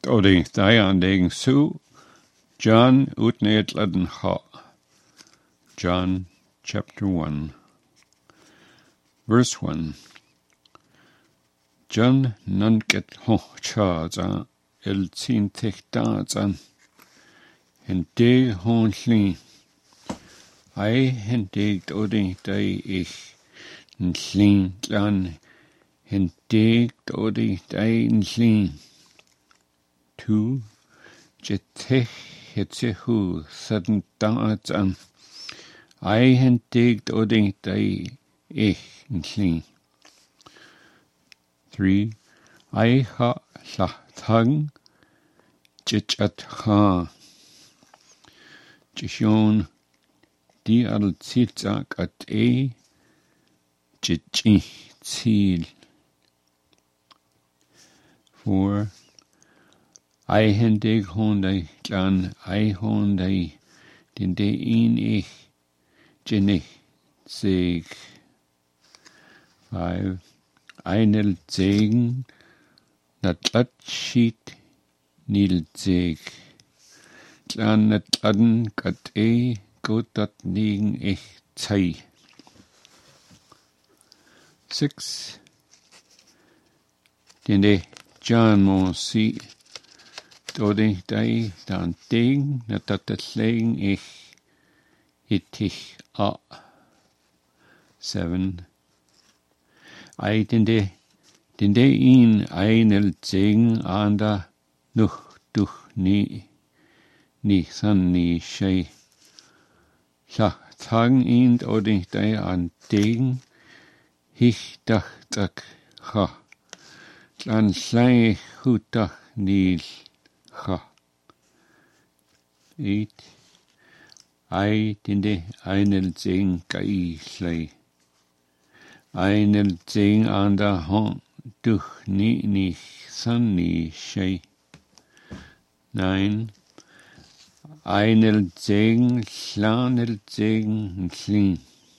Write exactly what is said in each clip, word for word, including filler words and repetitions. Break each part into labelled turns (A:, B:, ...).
A: Odi Dian ding Sue John Utneit Laden Ha. John chapter one. Verse one. John nunket ho chaza el tin tichtazan en de hon hlin. I hen degt odi dai ich en hlin lan hen degt odi dai en hlin. Two jetech hetzehu sudden dazan. I hen degt odi dai ich en hlin. Three, I ha la thang chichat ha. Chishon di al tzilzak at e chichi tzil. Four, I hendig hondai klan I hondai din de in ich jenich zeg. Five, Einel Zegen, natlat sheet, nil zeg. Klan natladen kat e, gut dat nigen ich zei. Six, den de John mo si, dode dai dan degen, natat dat legen ich, hitich a. Seven, I den de, den de in einel zeng anda nuch duch ni, ni san ni shei. Sa thang in oding dai an degen, hich dach tak ha. Klan slai hutach nil ha. Eight, I den de einel zeng gai slai. Einel zeng anda hon duch ni ni san ni shei. Nine. Einel zeng slanel zeng slin.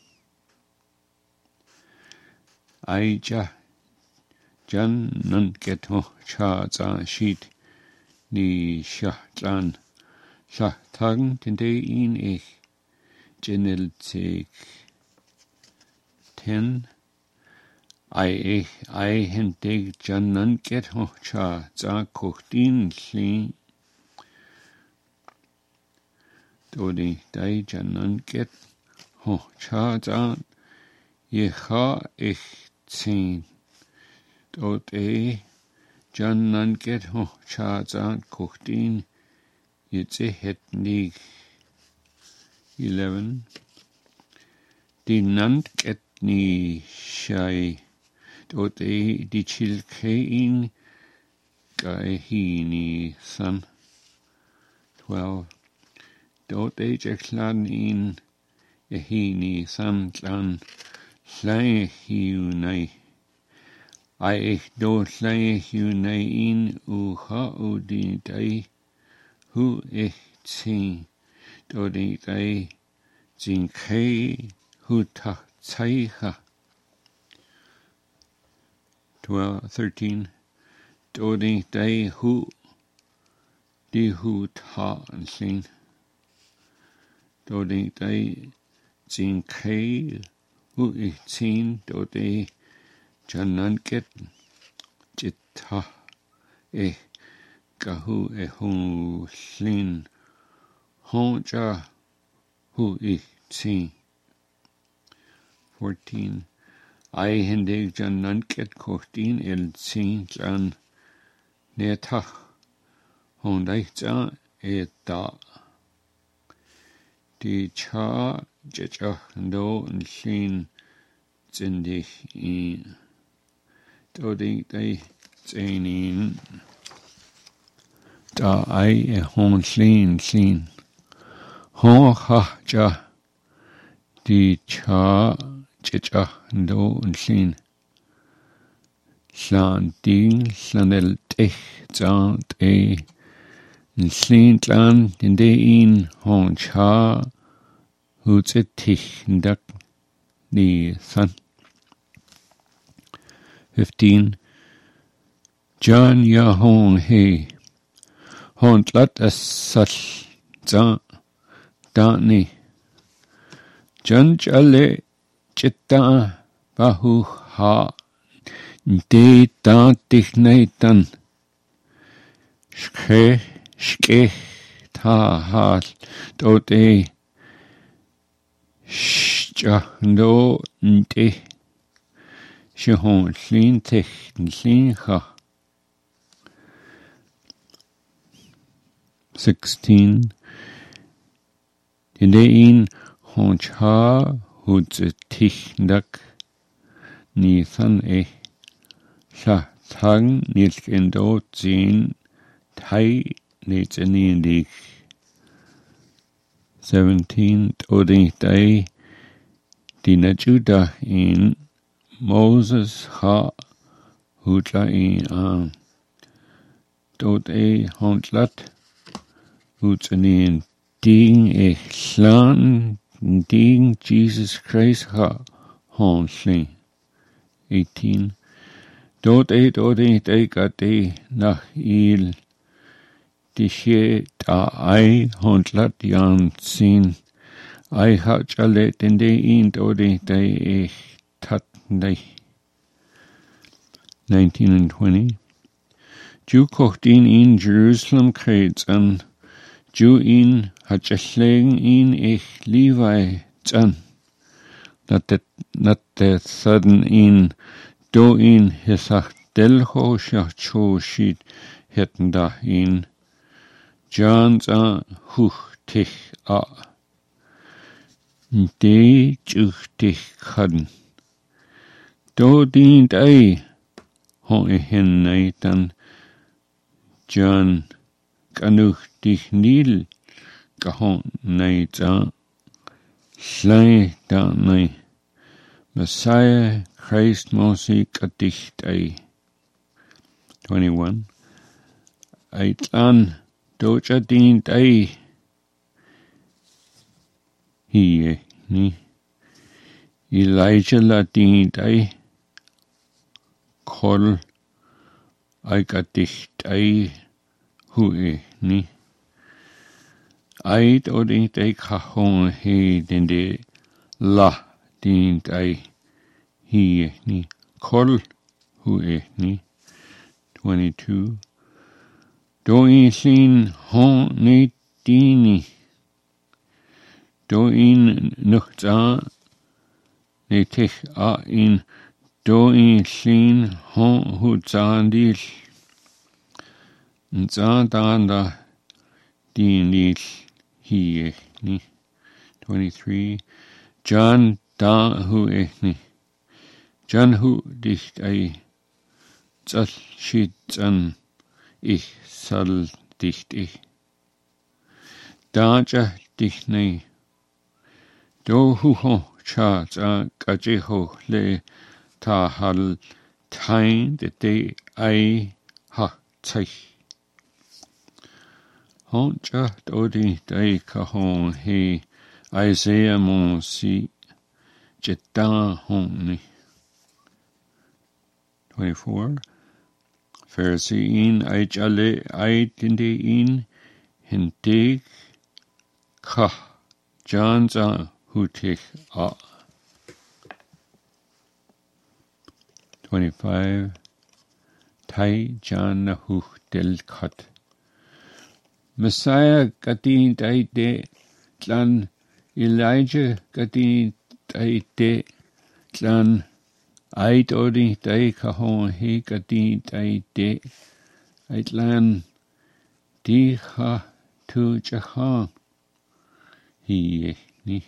A: Aija jan nun get ho cha za sheet ni sha jan. Sha tang den de in ich jenel zeg. Ten. I ich I hen dig jan nun get ho cha za kochtin slin. Dodi dai jan nun get ho cha za ye ha ich zin. Dod e jan nun get ho cha za kochtin ye ze het nig. Eleven. Di nun get ni shai. Dod e di chil kein gai hi ni san. Twelve. Dod e jeklan in ye hi ni san klan slai hiu nei. I ich do slai hiu nei in u ha u di dai hu ich zin. Dod e dai zin kei hu ta tsai ha. Twelve, thirteen. Dodi dai hu di hu ta and sin. Dodi dai zin kei hu ich zin. Dodi janan get jita e gahu e hu sin. Honja hu ich zin. Fourteen. I hendig jan nun get kochtin el zin jan netach hondai za e da. Di cha jechach do en sin zindig in. Dodi dai zinin. Da I e hon sin sin. Hon ha ja. Di cha Chicha do and sin. Slan ding slanel tech zant e. And sin tlan in de in hon cha. Hoots it tich ndak ni san. Fifteen. John ya hon he. Hontlat as-sal za dani. Janj ale chitta bahu ha de da dignaitan. Shke shke ta ha dote shjahno nte shihon lin tech lin ha. Sixteen. Dinein honcha hudze tichnak nithan e sa thang nilk endo zin tai nitzenin dik. Seventeen. Odi day dinajuda in Moses ha hudla in an dot e hontlat hudzenin ding e slan ding Jesus Christ ha honslin. Eighteen. Dot e dot e day gade nach il dishe da ai hontlat yan sin ai ha chale dende in dot e day e tat nei. Nineteen and twenty. Jew kochtin in Jerusalem kreds an Jew in hachling in ich Levi zan. Not that not the sudden in do in hisach delho shacho shit hetten da in John's a huch tich a de juch dich kadden. Do dient ei ho e hen nei dan John kanuch dich nil gahon nei za slai da nei Messiah Christ Mosi gadicht ei. Twenty-one. Eitlan doja dient ei hie ni Elijah la dient ei kol ei gadicht ei hui ni Eit odint ei kahon he dende la dient ei hie ni kol hui ni. Twenty-two. Do in sin hon ne dini. Do in nuchta ne tech a in do in sin hon hu zandil. Nzandanda dinil hie ni. Twenty-three. John da hu ni. John hu dicht ei zal shit an ich sal dicht ich. Daja dich nei. Do hu ho cha za gaje ho le ta hal tain de de ai ha tsai. Honcha dodi dai kahon he Isaiah mon si jetta honi. Twenty-four. Pharisee ai jale ai dinde in hindig ka janza hutik a. Twenty-five. Tai jana huch del kat. Messiah gadin dai de tlan Elijah gadin dai de tlan Ait odi dai kahon he gadin dai de ait lan di ha tu jahan he ni.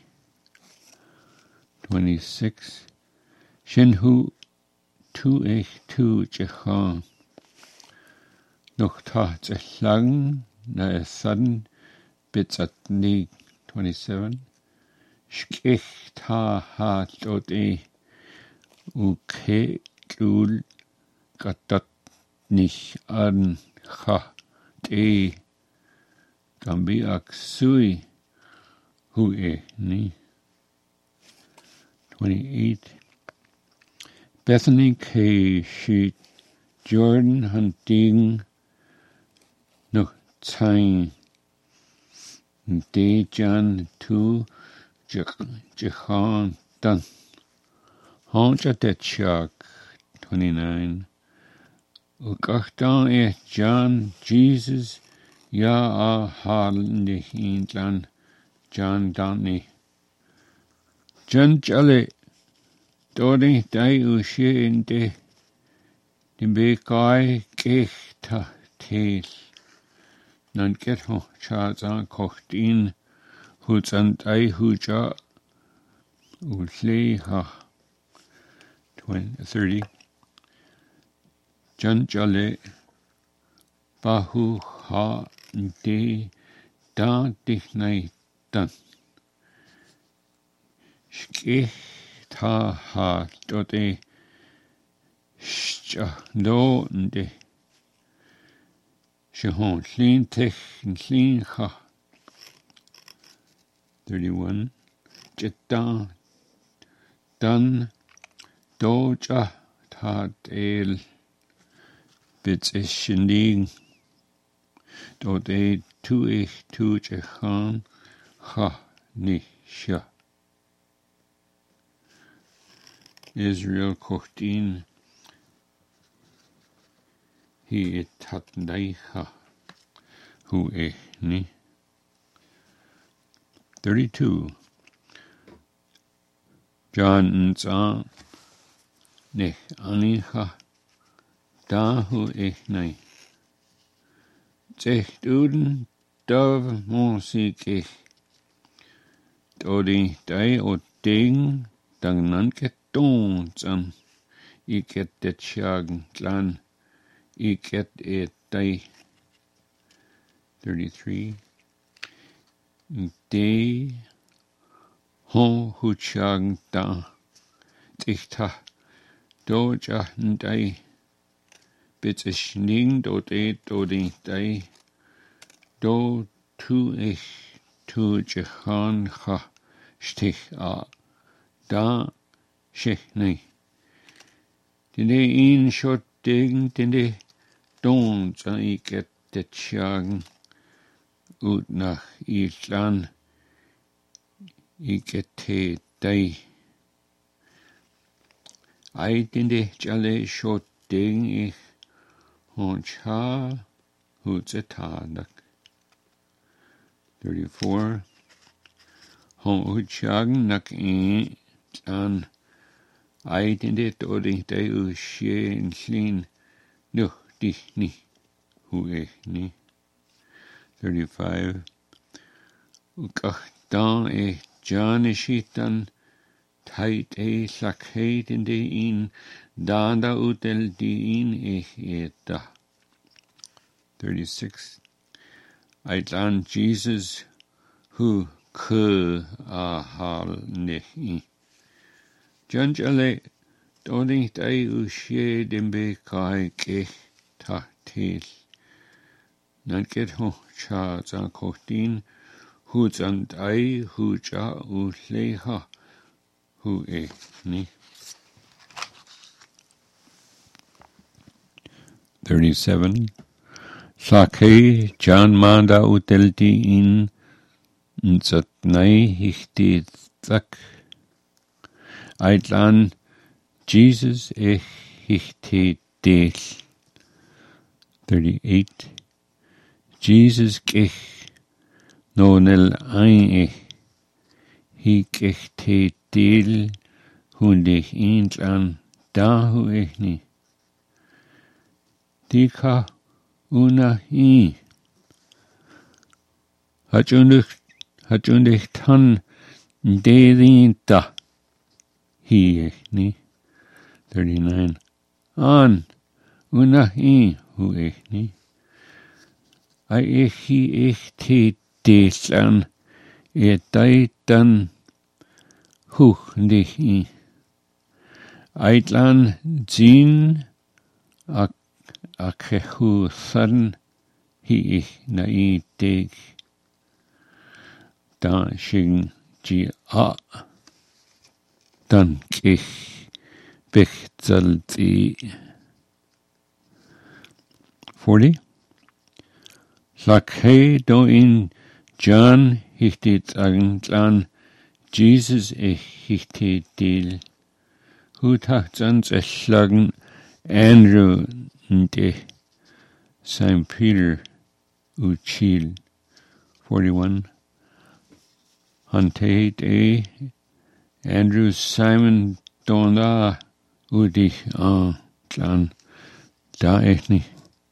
A: Twenty-six. Shin hu tu ich tu jahan noch ta lang na sudden bits at ni. Twenty-seven. Shkich ta ha odi uke kul katat nicht an ha te gambi aksui hu ni. Twenty-eight. Bethany ke she Jordan hunting no Tain. De Jan tu Jahan Dan. Honja det Chak twenty-nine. Ukachtan e John Jesus ya a halende hindlan John Danny. John Jale Dodi dai ushe in de dimbe kai kechta tel. Nan get ho chaza kochtin hutzan dai huja ule ha thirty. John Jale Bahu ha de da dich nei dan. Skich ta ha dode scha no de shehon clean tech clean ha thirty-one. Jetta dan doja ta el bits ishning dode tu ich tu jechan ha ni sha. Israel kochtin he et hat neicha hu e ni. thirty-two. John nza ne anicha da hu e nei. Zecht uden dov musik ich dodi dai o ding dang nan get dons an I get det chagen clan I get it day thirty-three. De ho hu chagen da dichta doja ndai bits ishning do de do de day do tu ich tu jechan ha stich a da shech nei. Dinde in shot ding dinde dons an I get det chagen ut nach Island I get te day. I dinde jale shot ding ich hon cha hutzetadak. thirty-four. Hon utchagen nak in an I dinde dodi day u she in clean no dich ni hu ich ni. thirty-five. Ukach dan e janishitan tait e sakheit in de in danda utel di in ich eta. thirty-six. Aitlan Jesus hu ke a hal nehi. Janjale doni dai u she dimbe kai ke ta tel. Nan get ho cha za kochtin hu zan dai hu cha u leha hu e ni. thirty-seven. Sake Jan manda utelti in nzat nai hichti zak. Aitlan Jesus e hichti del. thirty-eight. Jesus kech no nel ein e hi kech te del hundich intlan da hu ich ni. Dika una i. Hachundig hachundig tan de da hi ich ni. thirty-nine. An una i hu ich ni. I ich hi ich te deslan e daitan huch dich i. Aitlan zin a a kehu san hi ich na i deg da shing ji a dan kich bechzalti. forty. Lake do in John hichtit agentlan Jesus e hichtit dil. Hutach zans eslagen Andrew nte Saint Peter uchil. forty-one. Hante e Andrew Simon dona udich an clan da echni.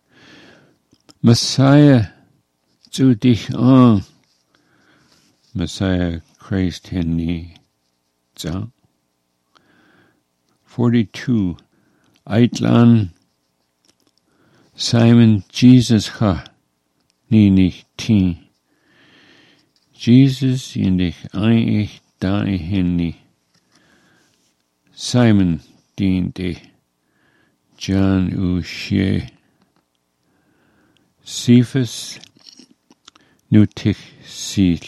A: Messiah zu dich an. Messiah Christ henni za. forty-two. Eitlan Simon Jesus ha ni nicht tin. Jesus in dich ein ich da henni. Simon diente John Ushe. Cephas nutich sil.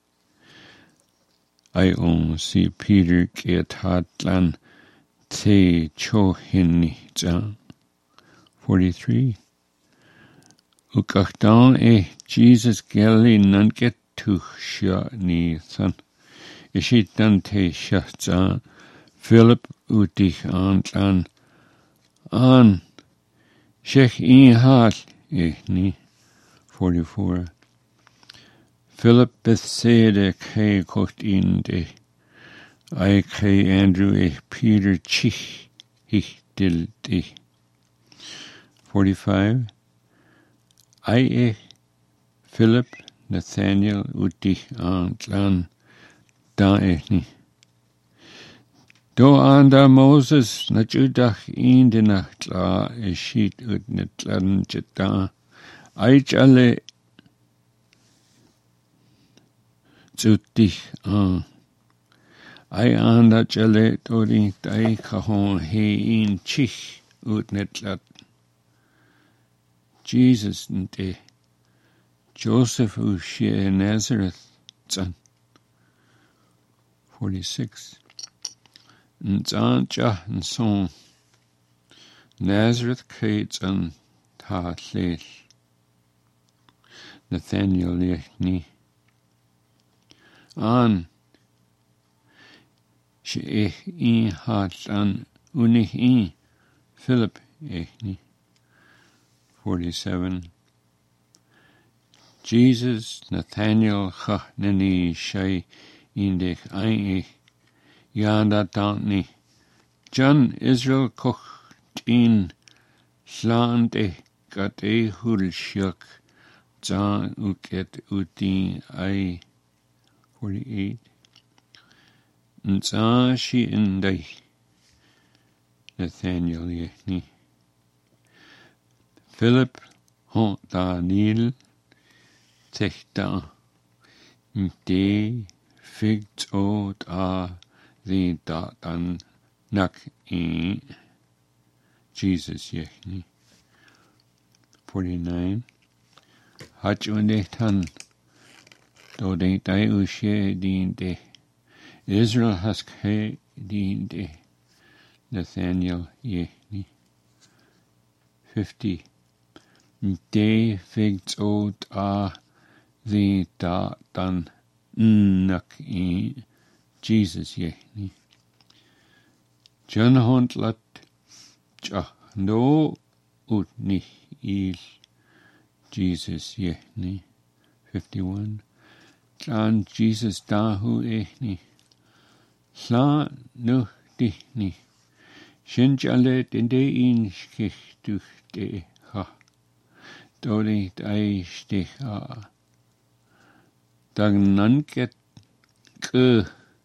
A: I on si Peter get hatlan te cho henni za. forty-three. Ukachtan e Jesus Galilee nanket tuch sha ni san. Ishit dan te shachza. Philip utich antlan an. Shech in hat echni. forty-four. Philip Bethsaida ke kocht in de. I ke Andrew e Peter chich ich dil de. forty-five. I e Philip Nathaniel utich antlan da echni. Do anda Moses na judach in de nachtla e shit ut netlan jeta. Eich alle zu dich an. Ei anda jale dori dai kahon he in chich ut netlat. Jesus nte Joseph ushe Nazareth zan. forty-six. Nzan ja nson Nazareth kates an ta tlel. Nathaniel yechni. An she ech in hat an unig in Philip echni. forty-seven. Jesus Nathaniel cha nani shay indech ein ech yanda tantni. John Israel koch in slant e gat e hul shuk zan uket utin ai. forty-eight. Nza shi indai Nathaniel yechni. Philip hon Daniel techta de figt od a the datan nak in Jesus yechni. forty-nine. Hachunehtan do de dai ushe din de. Israel has ke din de. Nathaniel yechni. fifty. De figt od a the datan nak in Jesus yechni. John hont lat ja no ut ni il Jesus yechni. fifty-one. John Jesus dahu echni. Sla nu dichni. Shinjale dinde in schich duch de ha. Doli dai stich ha. Dag nanket ke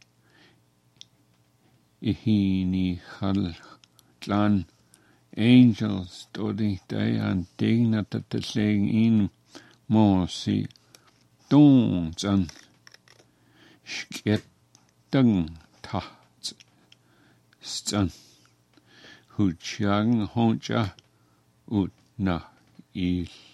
A: ihini hal clan angels doli dai an digna tataseng in mosi don zan sket dang ta zan hu chang honja ut na il